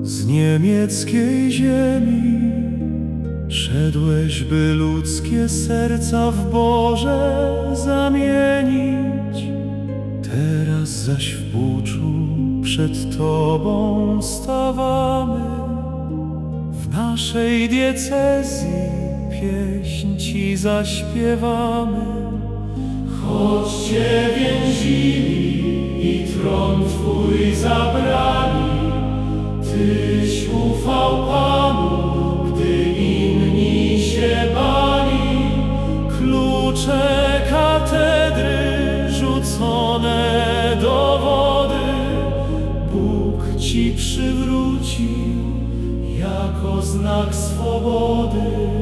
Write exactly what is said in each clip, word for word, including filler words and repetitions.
Z niemieckiej ziemi szedłeś, by ludzkie serca w Boże zamienić. Teraz zaś w buczu przed Tobą stawamy. W naszej diecezji pieśń Ci zaśpiewamy. Choć Cię więzili i tron Twój zabrali, Tyś ufał Panu, gdy inni się bali. Klucze katedry rzucone do wody Bóg Ci przywrócił jako znak swobody.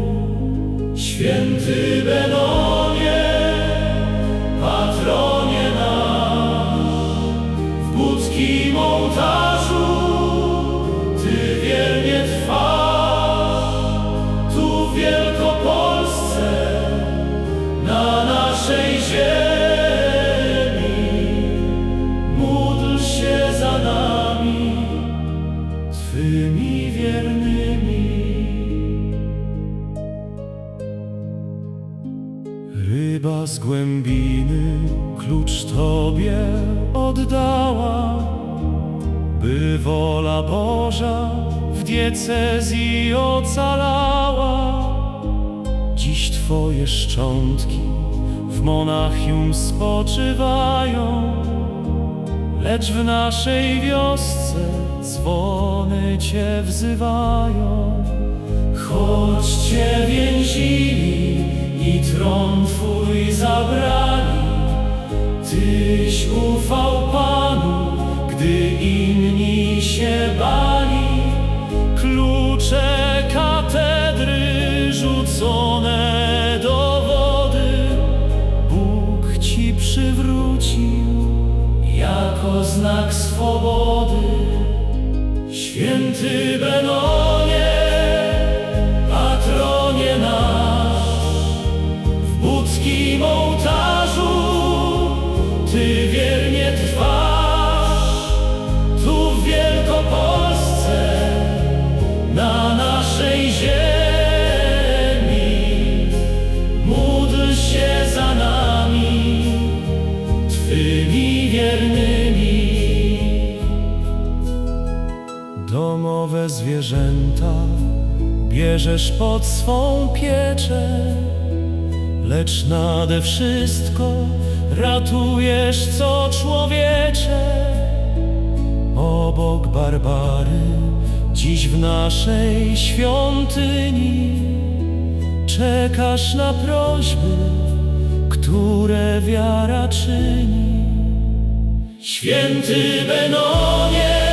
Święty Benonie, patronie nasz, w budkim ołtarzu Ty wiernie trwasz. Tu w Wielkopolsce, na naszej ziemi, módl się za nami, Twymi wiernymi. Ryba z głębiny klucz Tobie oddała, by wola Boża w diecezji ocalała. Dziś Twoje szczątki w Monachium spoczywają, lecz w naszej wiosce dzwony Cię wzywają. Choć Cię więzili i tron Twój zabrali, Tyś ufał Panu, gdy inni się bali. Klucze katedry rzucone do wody Bóg Ci przywrócił jako znak swobody. Święty Benonie, patronie nasz, w budkim ołtarzu Ty wiernie trwasz. Tu w Wielkopolsce, na naszej ziemi, módl się za nami, Twymi wiernymi. Domowe zwierzęta bierzesz pod swą pieczę, lecz nade wszystko ratujesz co człowiecze. Obok Barbary, dziś w naszej świątyni, czekasz na prośby, które wiara czyni. Święty Benonie,